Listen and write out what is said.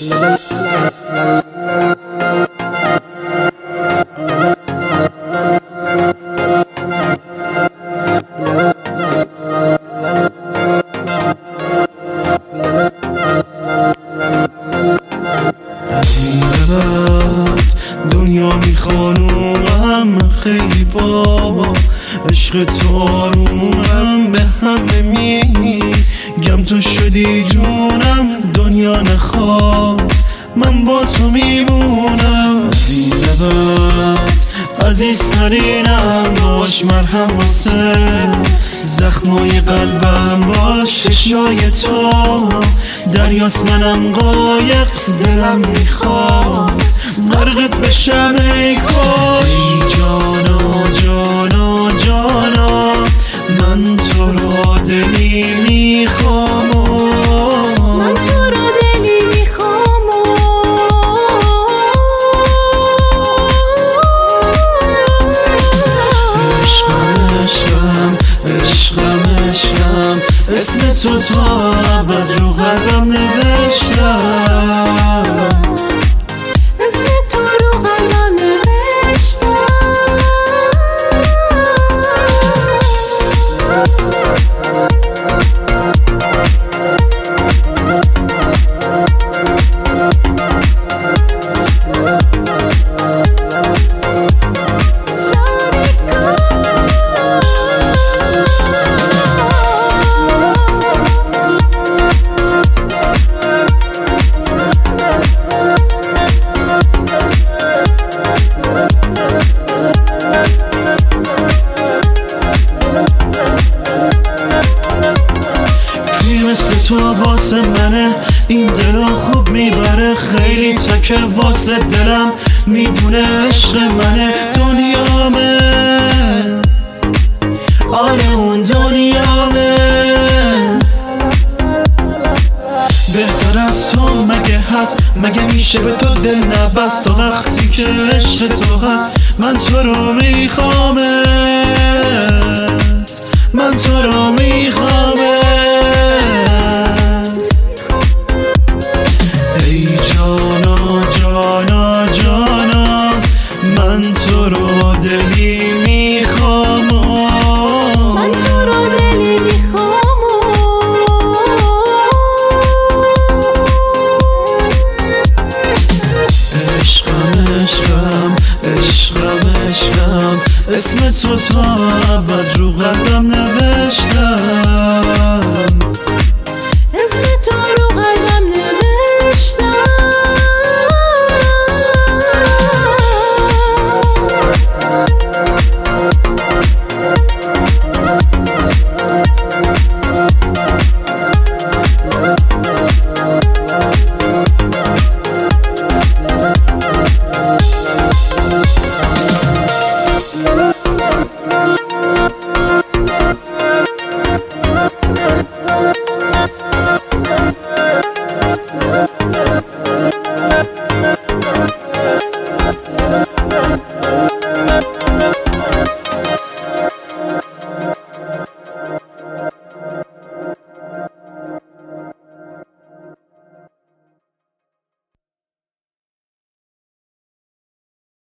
از این به بعد دنیا میخوانم خیلی با عشق تو آرومم، به همه میگم تو شدی جونم، دنیا نخواد من با تو میمونم. از این به بعد عزیزترینم، باش مرهم واسه زخمای قلبم، باش چشای تو دریاست منم قایق، دلم میخواد غرقت بشم ای کاش. ای جانا جانا جانا من تو را دلی میخوام، من تو را دلی میخوام. عشقم عشقم عشقم عشقم، اسم تو تا ابد رو قلبم نوشتم، اسم تو رو قلبم نوشتم. تو واسه منه، این دلو خوب میبره، خیلی تا که واسه دلم میدونه عشق منه. دنیامه آره اون دنیامه، بهتر از تو مگه هست؟ مگه میشه به تو دل نبست؟ تا وقتی که عشق تو هست من تو رو میخوامت، من تو رو میخوامت. ای جانا جانا جانا من تو رو دلی میخوام، من تو رو دلی میخوام. عشقم عشقم عشقم عشقم، اسم تو تا ابد رو قلبم